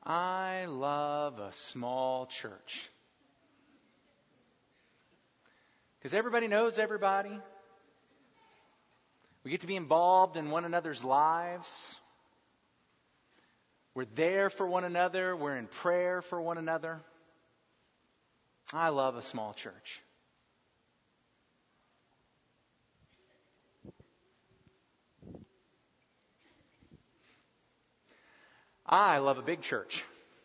I love a small church. Because everybody knows everybody. We get to be involved in one another's lives. We're there for one another. We're in prayer for one another. I love a small church. I love a big church.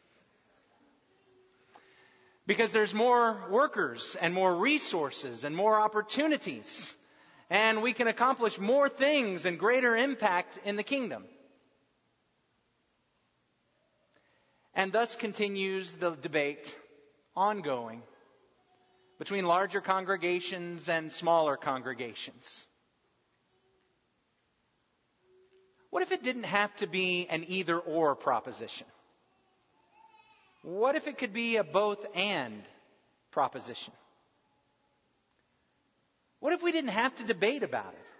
Because there's more workers and more resources and more opportunities. And we can accomplish more things and greater impact in the kingdom. And thus continues the debate ongoing between larger congregations and smaller congregations. What if it didn't have to be an either-or proposition? What if it could be a both-and proposition? What if we didn't have to debate about it?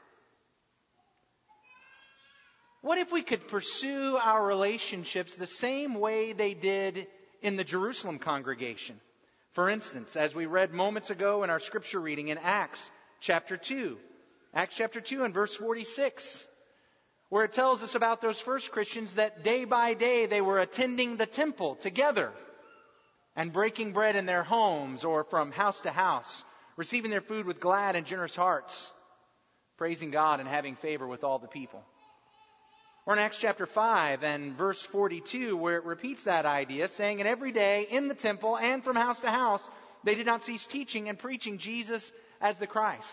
What if we could pursue our relationships the same way they did in the Jerusalem congregation? For instance, as we read moments ago in our scripture reading in Acts chapter 2. Acts chapter 2 and verse 46. Where it tells us about those first Christians that day by day they were attending the temple together and breaking bread in their homes or from house to house, receiving their food with glad and generous hearts, praising God and having favor with all the people. Or in Acts chapter 5 and verse 42, where it repeats that idea, saying, and every day in the temple and from house to house, they did not cease teaching and preaching Jesus as the Christ.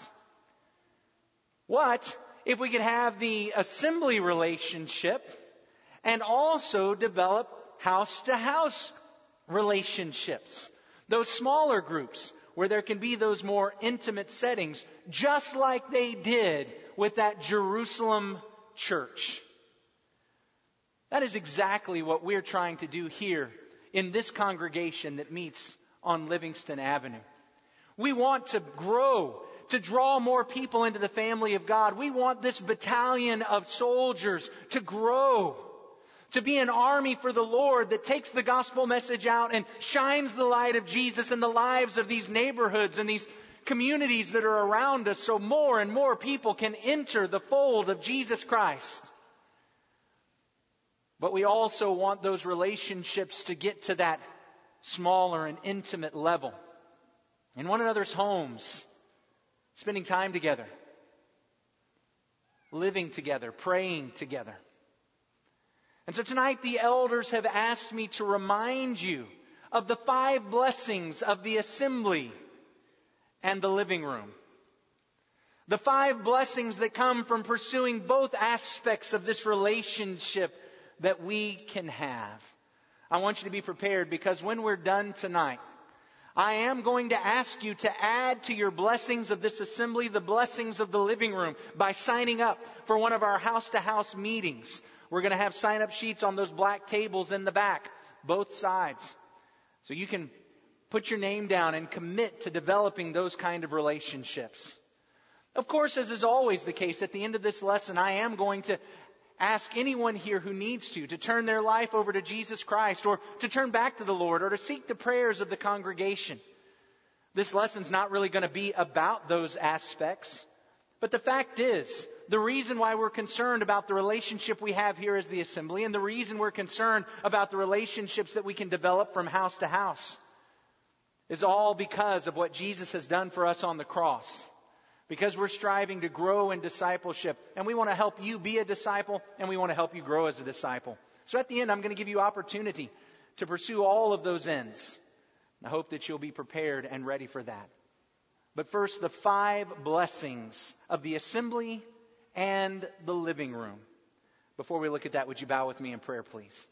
What if we could have the assembly relationship and also develop house-to-house relationships? Those smaller groups where there can be those more intimate settings, just like they did with that Jerusalem church. That is exactly what we're trying to do here in this congregation that meets on Livingston Avenue. We want to grow, to draw more people into the family of God. We want this battalion of soldiers to grow, to be an army for the Lord that takes the gospel message out and shines the light of Jesus in the lives of these neighborhoods and these communities that are around us, so more and more people can enter the fold of Jesus Christ. But we also want those relationships to get to that smaller and intimate level. In one another's homes, spending time together, living together, praying together. And so tonight the elders have asked me to remind you of the 5 blessings of the assembly and the living room. The 5 blessings that come from pursuing both aspects of this relationship that we can have. I want you to be prepared, because when we're done tonight, I am going to ask you to add to your blessings of this assembly the blessings of the living room by signing up for one of our house-to-house meetings. We're going to have sign-up sheets on those black tables in the back, both sides. So you can put your name down and commit to developing those kind of relationships. Of course, as is always the case, at the end of this lesson, I am going to ask anyone here who needs to turn their life over to Jesus Christ, or to turn back to the Lord, or to seek the prayers of the congregation. This lesson's not really going to be about those aspects. But the fact is, the reason why we're concerned about the relationship we have here as the assembly, and the reason we're concerned about the relationships that we can develop from house to house, is all because of what Jesus has done for us on the cross. Because we're striving to grow in discipleship. And we want to help you be a disciple. And we want to help you grow as a disciple. So at the end, I'm going to give you opportunity to pursue all of those ends. I hope that you'll be prepared and ready for that. But first, the 5 blessings of the assembly and the living room. Before we look at that, would you bow with me in prayer, please?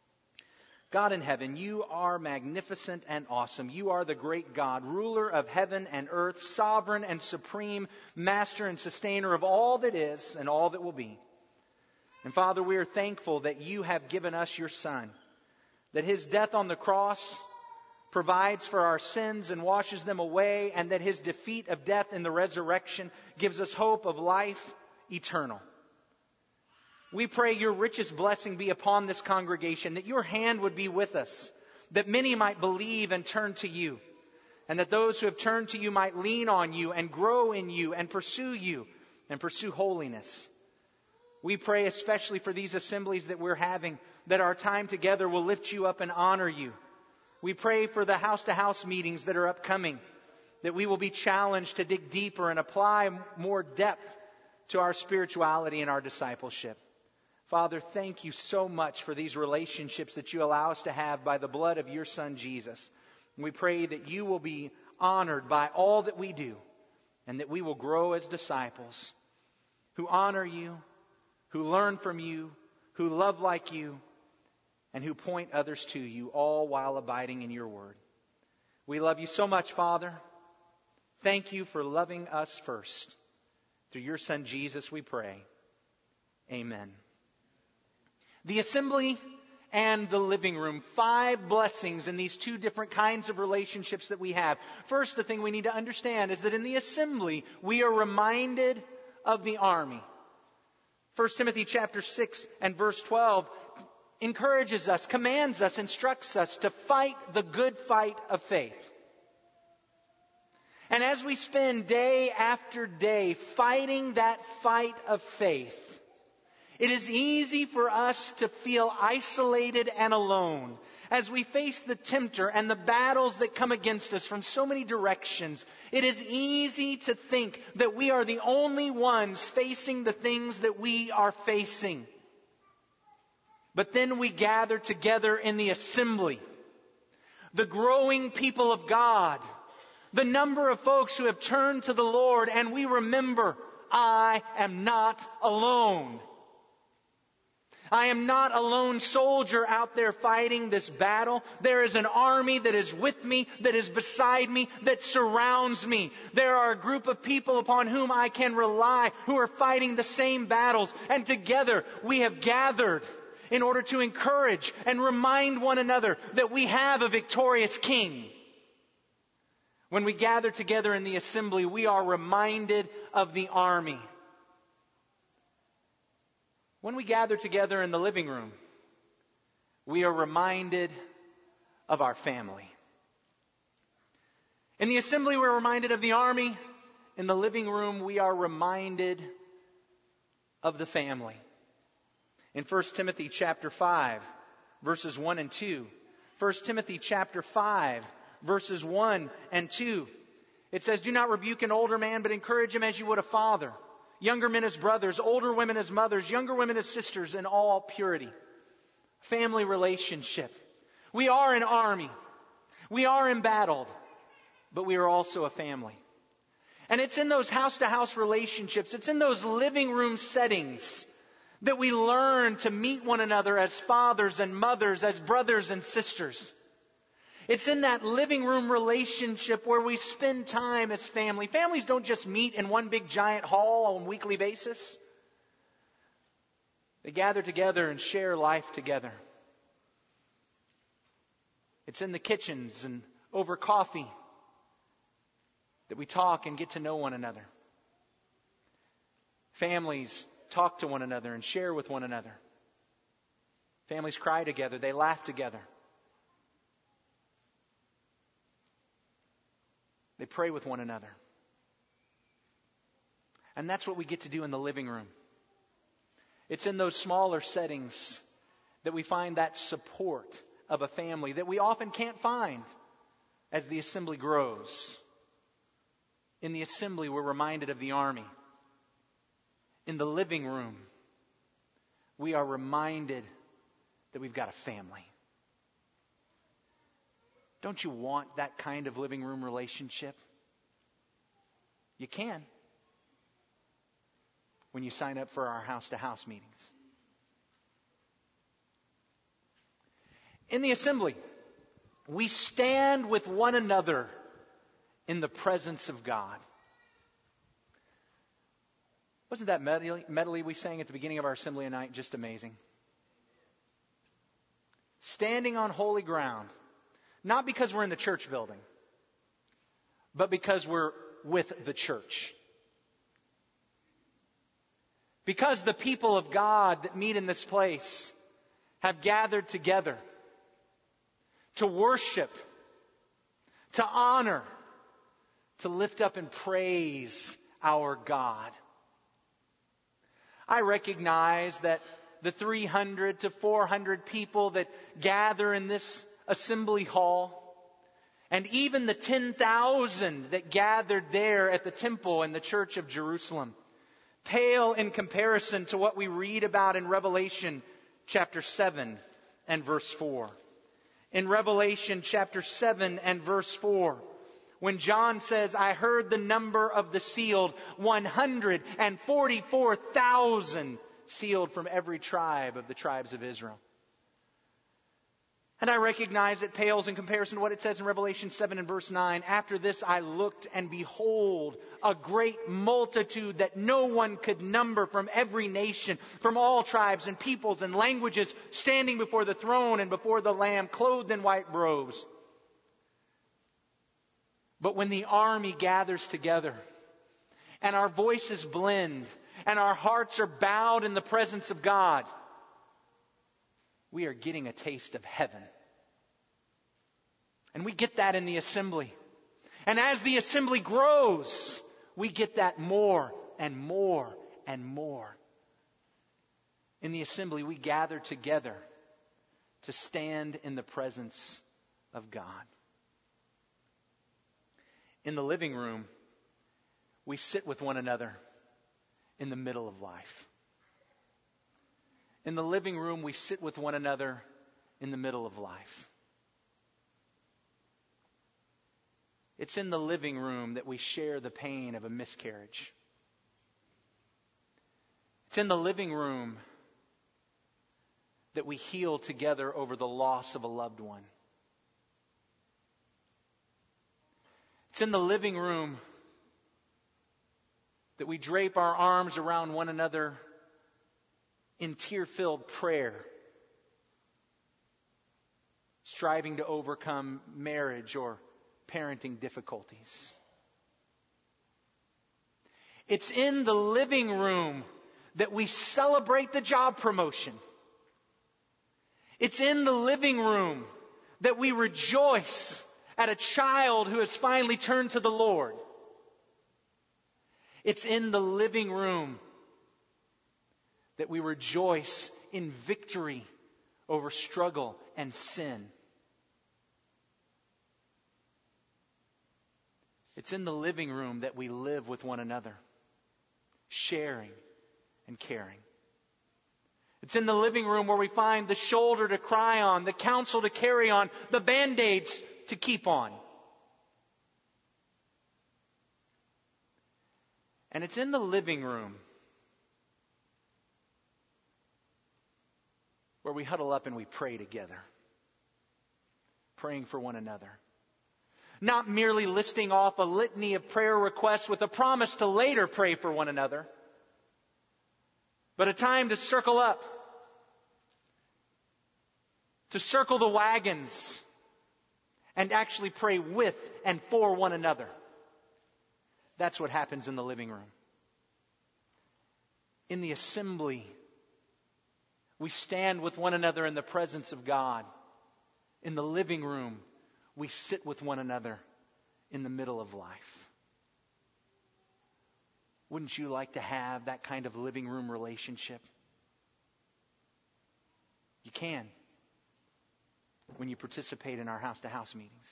God in heaven, you are magnificent and awesome. You are the great God, ruler of heaven and earth, sovereign and supreme, master and sustainer of all that is and all that will be. And Father, we are thankful that you have given us your Son, that his death on the cross provides for our sins and washes them away, and that his defeat of death in the resurrection gives us hope of life eternal. We pray your richest blessing be upon this congregation, that your hand would be with us, that many might believe and turn to you, and that those who have turned to you might lean on you and grow in you and pursue holiness. We pray especially for these assemblies that we're having, that our time together will lift you up and honor you. We pray for the house-to-house meetings that are upcoming, that we will be challenged to dig deeper and apply more depth to our spirituality and our discipleship. Father, thank you so much for these relationships that you allow us to have by the blood of your Son, Jesus. And we pray that you will be honored by all that we do, and that we will grow as disciples who honor you, who learn from you, who love like you, and who point others to you, all while abiding in your word. We love you so much, Father. Thank you for loving us first. Through your Son, Jesus, we pray. Amen. The assembly and the living room. 5 blessings in these 2 different kinds of relationships that we have. First, the thing we need to understand is that in the assembly, we are reminded of the army. 1 Timothy chapter 6 and verse 12 encourages us, commands us, instructs us to fight the good fight of faith. And as we spend day after day fighting that fight of faith, it is easy for us to feel isolated and alone as we face the tempter and the battles that come against us from so many directions. It is easy to think that we are the only ones facing the things that we are facing. But then we gather together in the assembly, the growing people of God, the number of folks who have turned to the Lord, and we remember, I am not alone. I am not a lone soldier out there fighting this battle. There is an army that is with me, that is beside me, that surrounds me. There are a group of people upon whom I can rely who are fighting the same battles. And together we have gathered in order to encourage and remind one another that we have a victorious King. When we gather together in the assembly, we are reminded of the army. When we gather together in the living room, we are reminded of our family. In the assembly, we're reminded of the army. In the living room, we are reminded of the family. In 1 Timothy chapter 5, verses 1 and 2. 1 Timothy chapter 5, verses 1 and 2. It says, do not rebuke an older man, but encourage him as you would a father. Younger men as brothers, older women as mothers, younger women as sisters in all purity. Family relationship. We are an army. We are embattled, but we are also a family. And it's in those house-to-house relationships, it's in those living room settings that we learn to meet one another as fathers and mothers, as brothers and sisters. It's in that living room relationship where we spend time as family. Families don't just meet in one big giant hall on a weekly basis. They gather together and share life together. It's in the kitchens and over coffee that we talk and get to know one another. Families talk to one another and share with one another. Families cry together. They laugh together. They pray with one another. And that's what we get to do in the living room. It's in those smaller settings that we find that support of a family that we often can't find as the assembly grows. In the assembly, we're reminded of the army. In the living room, we are reminded that we've got a family. Don't you want that kind of living room relationship? You can when you sign up for our house-to-house meetings. In the assembly, we stand with one another in the presence of God. Wasn't that medley we sang at the beginning of our assembly tonight just amazing? Standing on holy ground. Not because we're in the church building, but because we're with the church. Because the people of God that meet in this place have gathered together to worship, to honor, to lift up and praise our God. I recognize that the 300 to 400 people that gather in this assembly hall, and even the 10,000 that gathered there at the temple in the church of Jerusalem, pale in comparison to what we read about in Revelation chapter 7 and verse 4. In Revelation chapter 7 and verse 4, when John says, I heard the number of the sealed, 144,000 sealed from every tribe of the tribes of Israel. And I recognize it pales in comparison to what it says in Revelation 7 and verse 9. After this I looked, and behold, a great multitude that no one could number, from every nation, from all tribes and peoples and languages, standing before the throne and before the Lamb, clothed in white robes. But when the army gathers together, and our voices blend, and our hearts are bowed in the presence of God, we are getting a taste of heaven. And we get that in the assembly. And as the assembly grows, we get that more and more and more. In the assembly, we gather together to stand in the presence of God. In the living room, we sit with one another in the middle of life. In the living room, we sit with one another in the middle of life. It's in the living room that we share the pain of a miscarriage. It's in the living room that we heal together over the loss of a loved one. It's in the living room that we drape our arms around one another in tear-filled prayer, striving to overcome marriage or parenting difficulties. It's in the living room that we celebrate the job promotion. It's in the living room that we rejoice at a child who has finally turned to the Lord. It's in the living room that we rejoice in victory over struggle and sin. It's in the living room that we live with one another, sharing and caring. It's in the living room where we find the shoulder to cry on, the counsel to carry on, the band-aids to keep on. And it's in the living room where we huddle up and we pray together, praying for one another. Not merely listing off a litany of prayer requests with a promise to later pray for one another, but a time to circle up, to circle the wagons, and actually pray with and for one another. That's what happens in the living room. In the assembly, we stand with one another in the presence of God. In the living room, we sit with one another in the middle of life. Wouldn't you like to have that kind of living room relationship? You can when you participate in our house-to-house meetings.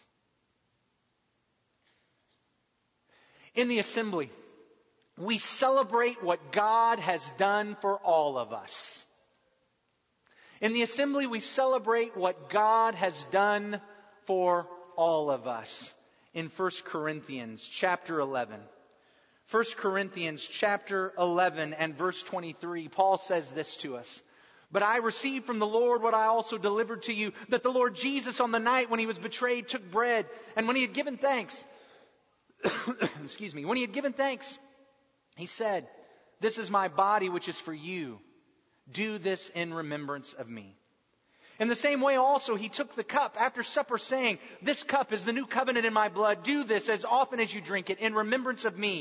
In the assembly, we celebrate what God has done for all of us. In the assembly, we celebrate what God has done for all of us. In 1 Corinthians chapter 11. 1 Corinthians chapter 11 and verse 23, Paul says this to us. But I received from the Lord what I also delivered to you, that the Lord Jesus on the night when he was betrayed took bread, and when he had given thanks, when he had given thanks, he said, "This is my body which is for you. Do this in remembrance of me." In the same way also he took the cup after supper, saying, "This cup is the new covenant in my blood. Do this as often as you drink it in remembrance of me.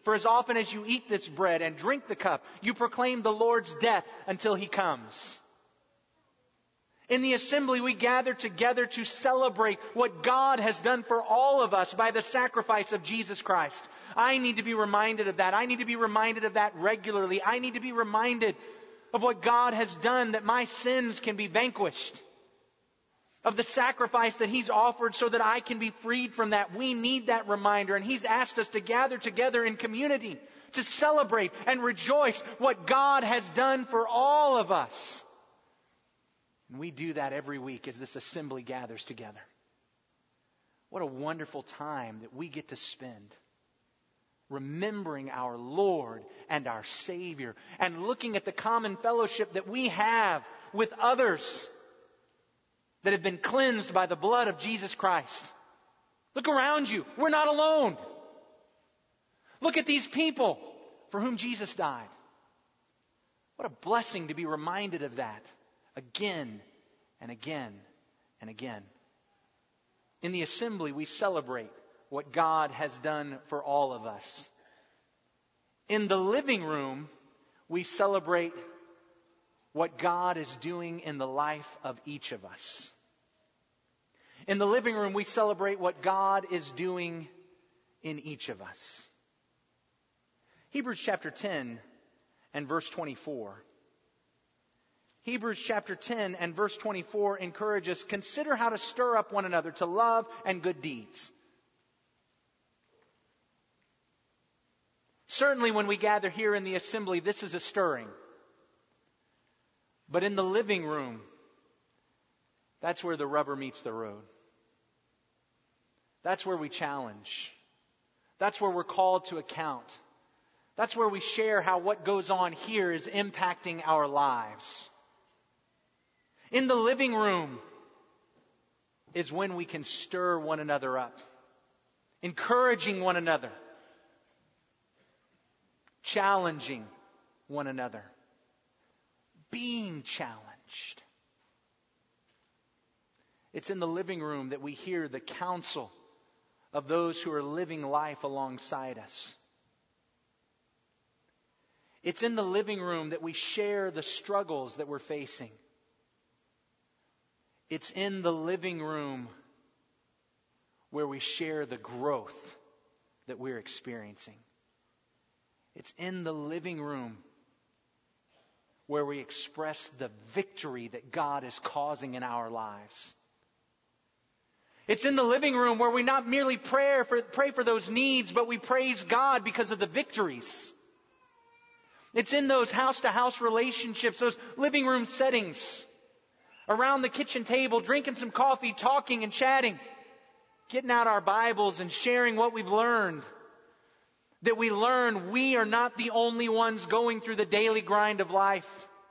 For as often as you eat this bread and drink the cup, you proclaim the Lord's death until He comes. In the assembly, we gather together to celebrate what God has done for all of us by the sacrifice of Jesus Christ. I need to be reminded of that. I need to be reminded of that regularly. I need to be reminded of what God has done, that my sins can be vanquished, of the sacrifice that He's offered so that I can be freed from that. We need that reminder, and He's asked us to gather together in community to celebrate and rejoice what God has done for all of us. And we do that every week as this assembly gathers together. What a wonderful time that we get to spend remembering our Lord and our Savior and looking at the common fellowship that we have with others that have been cleansed by the blood of Jesus Christ. Look around you. We're not alone. Look at these people for whom Jesus died. What a blessing to be reminded of that again and again and again. In the assembly, we celebrate what God has done for all of us. In the living room, we celebrate what God is doing in the life of each of us. In the living room, we celebrate what God is doing in each of us. Hebrews chapter 10 and verse 24. Hebrews chapter 10 and verse 24 encourage us, consider how to stir up one another to love and good deeds. Certainly when we gather here in the assembly, this is a stirring. But in the living room, that's where the rubber meets the road. That's where we challenge. That's where we're called to account. That's where we share how what goes on here is impacting our lives. In the living room is when we can stir one another up, encouraging one another, challenging one another, being challenged. It's in the living room that we hear the counsel of those who are living life alongside us. It's in the living room that we share the struggles that we're facing. It's in the living room where we share the growth that we're experiencing. It's in the living room where we express the victory that God is causing in our lives. It's in the living room where we not merely pray for those needs, but we praise God because of the victories. It's in those house-to-house relationships, those living room settings, around the kitchen table, drinking some coffee, talking and chatting, getting out our Bibles and sharing what we've learned. That we learn we are not the only ones going through the daily grind of life.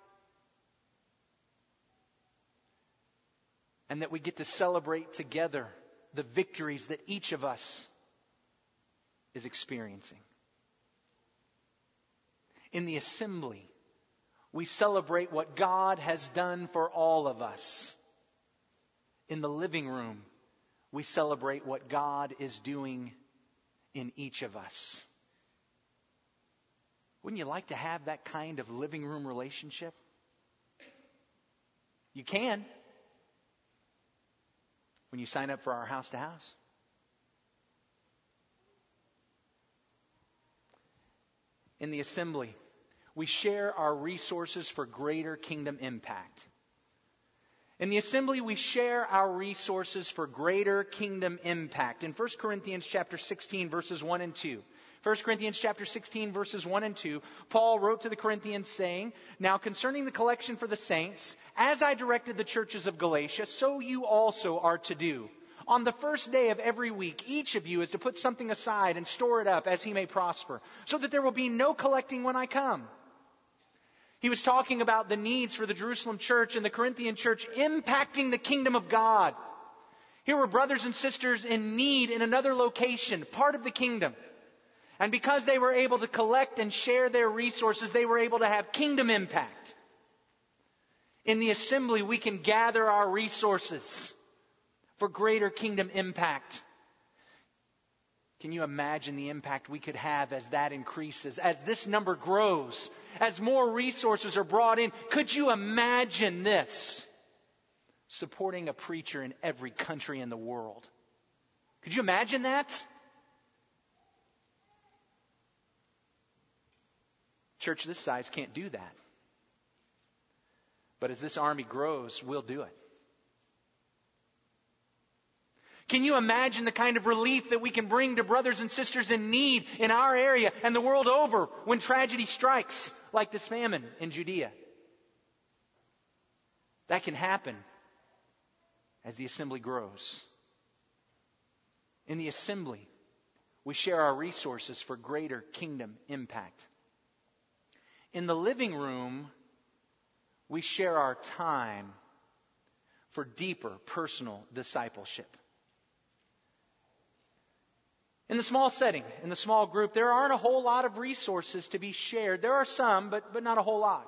And that we get to celebrate together the victories that each of us is experiencing. In the assembly, we celebrate what God has done for all of us. In the living room, we celebrate what God is doing in each of us. Wouldn't you like to have that kind of living room relationship? You can. When you sign up for our house to house. In the assembly, we share our resources for greater kingdom impact. In the assembly, we share our resources for greater kingdom impact. In 1 Corinthians chapter 16, verses 1 and 2. 1 Corinthians chapter 16, verses 1 and 2, Paul wrote to the Corinthians saying, "Now concerning the collection for the saints, as I directed the churches of Galatia, so you also are to do. On the first day of every week, each of you is to put something aside and store it up as he may prosper, so that there will be no collecting when I come." He was talking about the needs for the Jerusalem church and the Corinthian church impacting the kingdom of God. Here were brothers and sisters in need in another location, part of the kingdom. And because they were able to collect and share their resources, they were able to have kingdom impact. In the assembly, we can gather our resources for greater kingdom impact. Can you imagine the impact we could have as that increases, as this number grows, as more resources are brought in? Could you imagine this? Supporting a preacher in every country in the world. Could you imagine that? Church this size can't do that. But as this army grows, we'll do it. Can you imagine the kind of relief that we can bring to brothers and sisters in need in our area and the world over when tragedy strikes, like this famine in Judea? That can happen as the assembly grows. In the assembly, we share our resources for greater kingdom impact. In the living room, we share our time for deeper personal discipleship. In the small setting, in the small group, there aren't a whole lot of resources to be shared. There are some, but not a whole lot.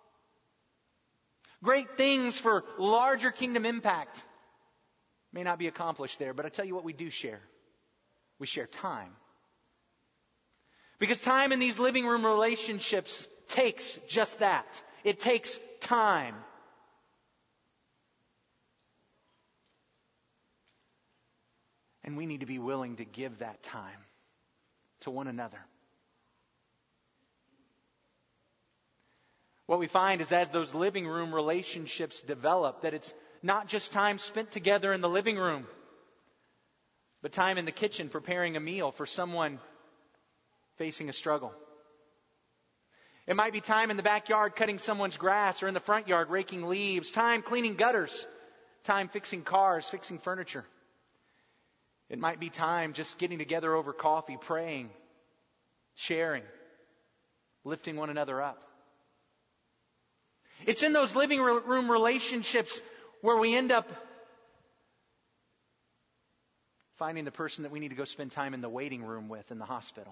Great things for larger kingdom impact may not be accomplished there, but I tell you what we do share. We share time. Because time in these living room relationships takes just that. It takes time. And we need to be willing to give that time to one another. What we find is as those living room relationships develop, that it's not just time spent together in the living room, but time in the kitchen preparing a meal for someone facing a struggle. It might be time in the backyard cutting someone's grass, or in the front yard raking leaves, time cleaning gutters, time fixing cars, fixing furniture. It might be time just getting together over coffee, praying, sharing, lifting one another up. It's in those living room relationships where we end up finding the person that we need to go spend time in the waiting room with in the hospital.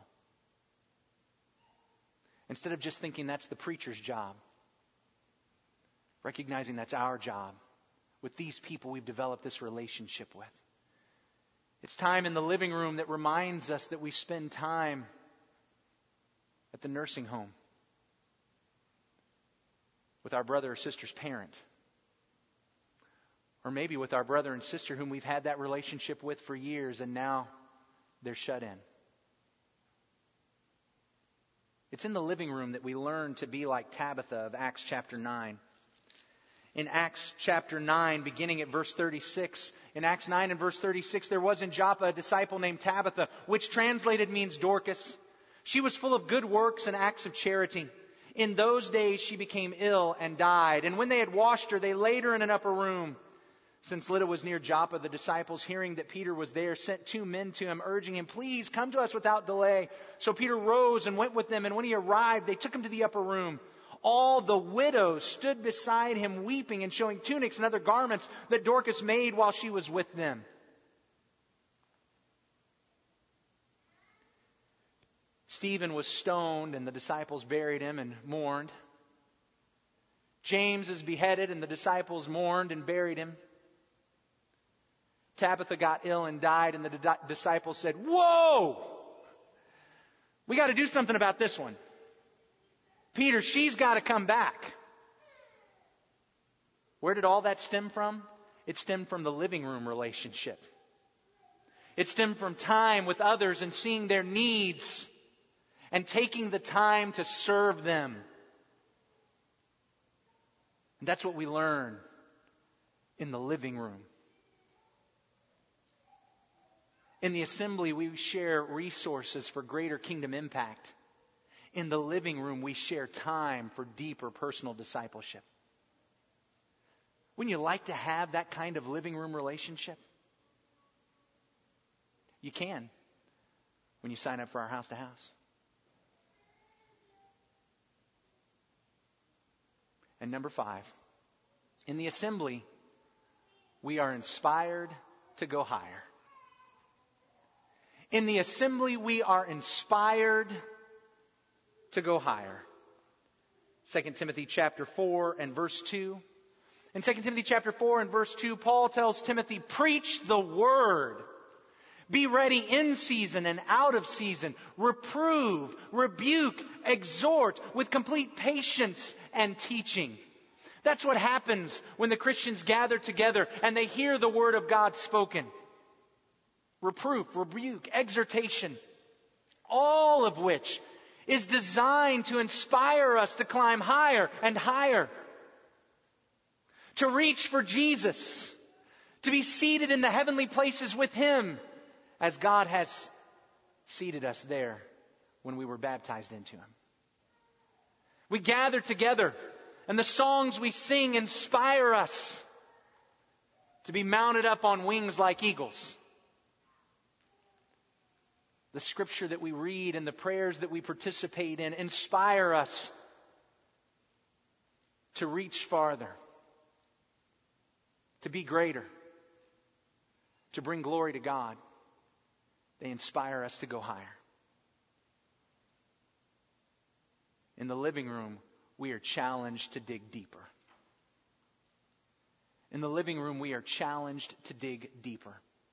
Instead of just thinking that's the preacher's job, recognizing that's our job with these people we've developed this relationship with. It's time in the living room that reminds us that we spend time at the nursing home with our brother or sister's parent. Or maybe with our brother and sister whom we've had that relationship with for years and now they're shut in. It's in the living room that we learn to be like Tabitha of Acts chapter 9. In Acts chapter 9, beginning at verse 36, in Acts 9 and verse 36, there was in Joppa a disciple named Tabitha, which translated means Dorcas. She was full of good works and acts of charity. In those days she became ill and died. And when they had washed her, they laid her in an upper room. Since Lydda was near Joppa, the disciples, hearing that Peter was there, sent 2 men to him, urging him, "Please come to us without delay." So Peter rose and went with them, and when he arrived, they took him to the upper room. All the widows stood beside him weeping and showing tunics and other garments that Dorcas made while she was with them. Stephen was stoned and the disciples buried him and mourned. James is beheaded and the disciples mourned and buried him. Tabitha got ill and died, and the disciples said, "Whoa! We got to do something about this one. Peter, she's got to come back." Where did all that stem from? It stemmed from the living room relationship. It stemmed from time with others and seeing their needs and taking the time to serve them. And that's what we learn in the living room. In the assembly, we share resources for greater kingdom impact. In the living room, we share time for deeper personal discipleship. Wouldn't you like to have that kind of living room relationship? You can when you sign up for our House to House. And number 5, in the assembly, we are inspired to go higher. In the assembly, we are inspired to go higher. 2 Timothy chapter 4 and verse 2. In 2 Timothy chapter 4 and verse 2, Paul tells Timothy, "Preach the word. Be ready in season and out of season. Reprove, rebuke, exhort with complete patience and teaching. That's what happens when the Christians gather together and they hear the Word of God spoken. Reproof, rebuke, exhortation, all of which is designed to inspire us to climb higher and higher, to reach for Jesus, to be seated in the heavenly places with Him, as God has seated us there when we were baptized into Him. We gather together, and the songs we sing inspire us to be mounted up on wings like eagles. The scripture that we read and the prayers that we participate in inspire us to reach farther, to be greater, to bring glory to God. They inspire us to go higher. In the living room, we are challenged to dig deeper. In the living room, we are challenged to dig deeper.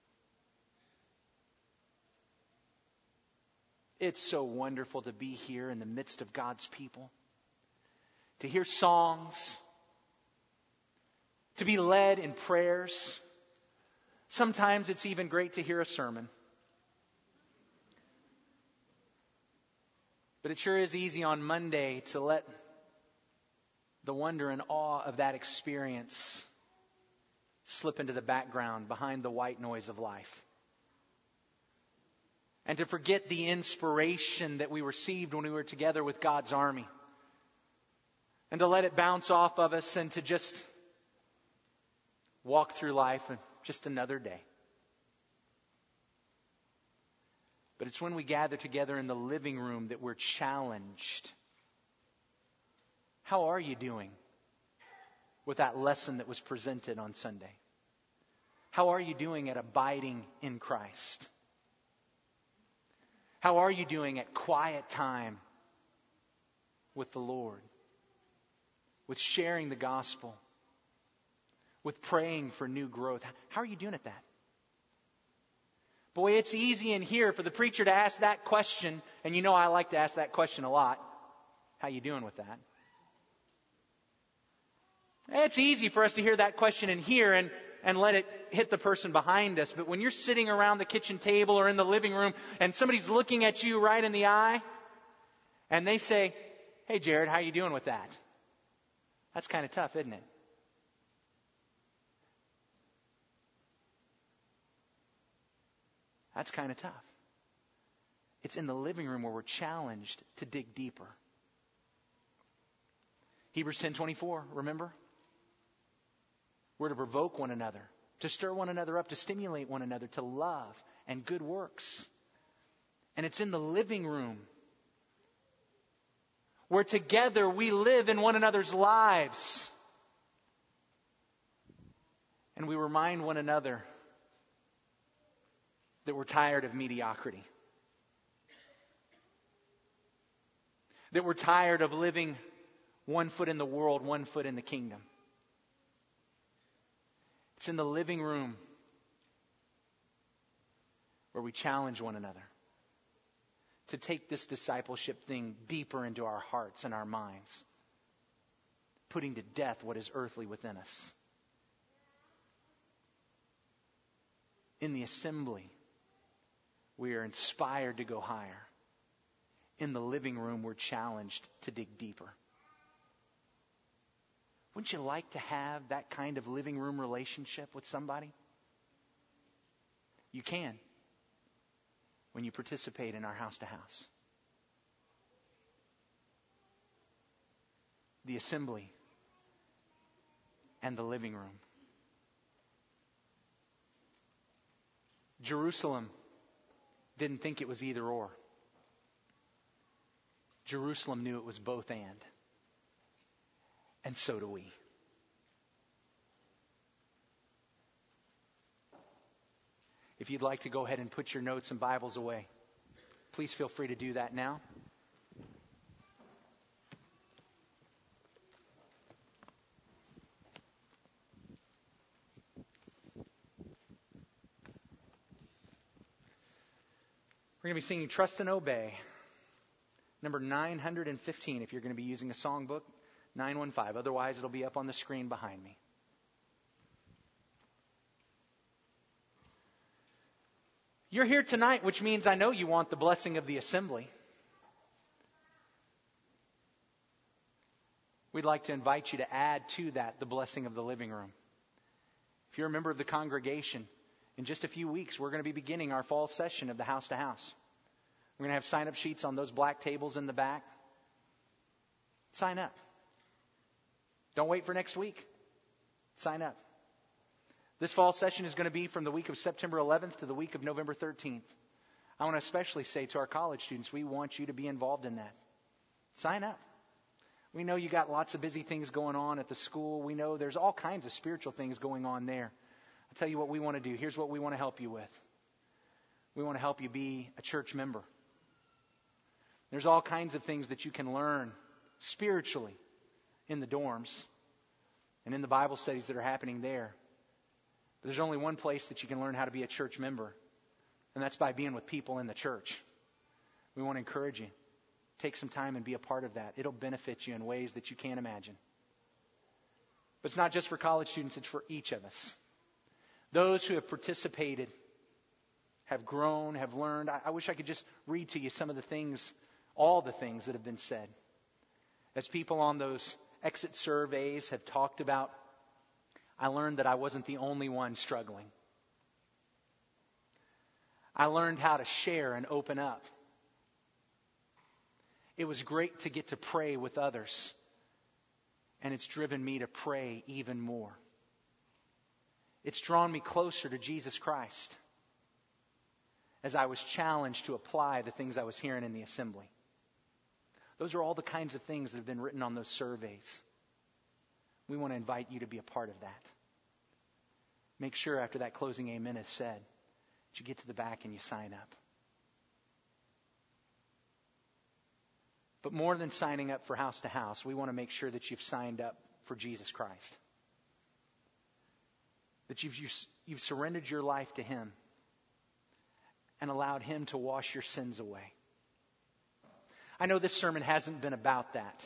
It's so wonderful to be here in the midst of God's people, to hear songs, to be led in prayers. Sometimes it's even great to hear a sermon. But it sure is easy on Monday to let the wonder and awe of that experience slip into the background behind the white noise of life. And to forget the inspiration that we received when we were together with God's army. And to let it bounce off of us and to just walk through life and just another day. But it's when we gather together in the living room that we're challenged. How are you doing with that lesson that was presented on Sunday? How are you doing at abiding in Christ? How are you doing at quiet time with the Lord? With sharing the gospel? With praying for new growth? How are you doing at that? Boy, it's easy in here for the preacher to ask that question. And you know I like to ask that question a lot. How you doing with that? It's easy for us to hear that question in here and let it hit the person behind us. But when you're sitting around the kitchen table or in the living room and somebody's looking at you right in the eye and they say, "Hey, Jared, how you doing with that?" That's kind of tough, isn't it? That's kind of tough. It's in the living room where we're challenged to dig deeper. Hebrews 10:24, remember? We're to provoke one another, to stir one another up, to stimulate one another to love and good works. And it's in the living room where together we live in one another's lives. And we remind one another that we're tired of mediocrity. That we're tired of living one foot in the world, one foot in the kingdom. It's in the living room where we challenge one another to take this discipleship thing deeper into our hearts and our minds, putting to death what is earthly within us. In the assembly, we are inspired to go higher. In the living room, we're challenged to dig deeper. Wouldn't you like to have that kind of living room relationship with somebody? You can when you participate in our house to house. The assembly and the living room. Jerusalem didn't think it was either or. Jerusalem knew it was both and. And so do we. If you'd like to go ahead and put your notes and Bibles away, please feel free to do that now. We're going to be singing Trust and Obey, number 915, if you're going to be using a songbook, 915. Otherwise, it'll be up on the screen behind me. You're here tonight, which means I know you want the blessing of the assembly. We'd like to invite you to add to that the blessing of the living room. If you're a member of the congregation, in just a few weeks, we're going to be beginning our fall session of the House to House. We're going to have sign-up sheets on those black tables in the back. Sign up. Don't wait for next week. Sign up. This fall session is going to be from the week of September 11th to the week of November 13th. I want to especially say to our college students, we want you to be involved in that. Sign up. We know you got lots of busy things going on at the school. We know there's all kinds of spiritual things going on there. I'll tell you what we want to do. Here's what we want to help you with. We want to help you be a church member. There's all kinds of things that you can learn spiritually in the dorms and in the Bible studies that are happening there. But there's only one place that you can learn how to be a church member, and that's by being with people in the church. We want to encourage you. Take some time and be a part of that. It'll benefit you in ways that you can't imagine. But it's not just for college students, it's for each of us. Those who have participated, have grown, have learned. I wish I could just read to you some of the things, all the things that have been said. As people on those exit surveys have talked about, I learned that I wasn't the only one struggling. I learned how to share and open up. It was great to get to pray with others, and it's driven me to pray even more. It's drawn me closer to Jesus Christ as I was challenged to apply the things I was hearing in the assembly. Those are all the kinds of things that have been written on those surveys. We want to invite you to be a part of that. Make sure after that closing amen is said that you get to the back and you sign up. But more than signing up for House to House, we want to make sure that you've signed up for Jesus Christ. That you've surrendered your life to Him and allowed Him to wash your sins away. I know this sermon hasn't been about that.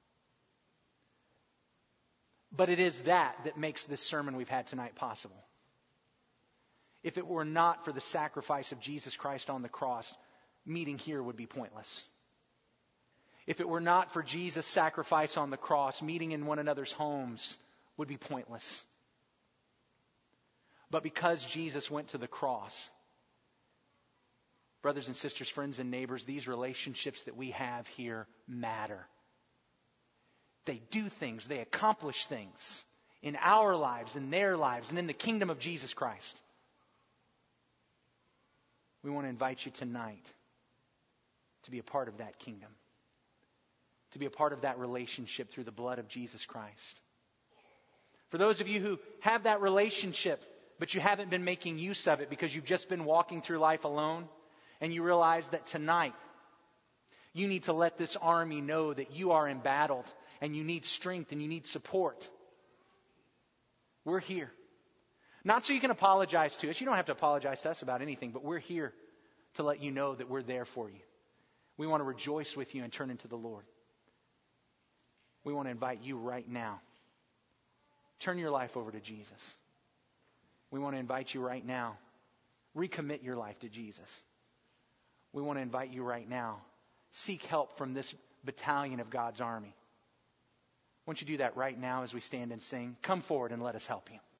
But it is that makes this sermon we've had tonight possible. If it were not for the sacrifice of Jesus Christ on the cross, meeting here would be pointless. If it were not for Jesus' sacrifice on the cross, meeting in one another's homes would be pointless. But because Jesus went to the cross, brothers and sisters, friends and neighbors, these relationships that we have here matter. They do things, they accomplish things in our lives, in their lives, and in the kingdom of Jesus Christ. We want to invite you tonight to be a part of that kingdom, to be a part of that relationship through the blood of Jesus Christ. For those of you who have that relationship, but you haven't been making use of it because you've just been walking through life alone, and you realize that tonight you need to let this army know that you are embattled and you need strength and you need support. We're here. Not so you can apologize to us. You don't have to apologize to us about anything, but we're here to let you know that we're there for you. We want to rejoice with you and turn into the Lord. We want to invite you right now. Turn your life over to Jesus. We want to invite you right now. Recommit your life to Jesus. We want to invite you right now. Seek help from this battalion of God's army. Why don't you do that right now as we stand and sing? Come forward and let us help you.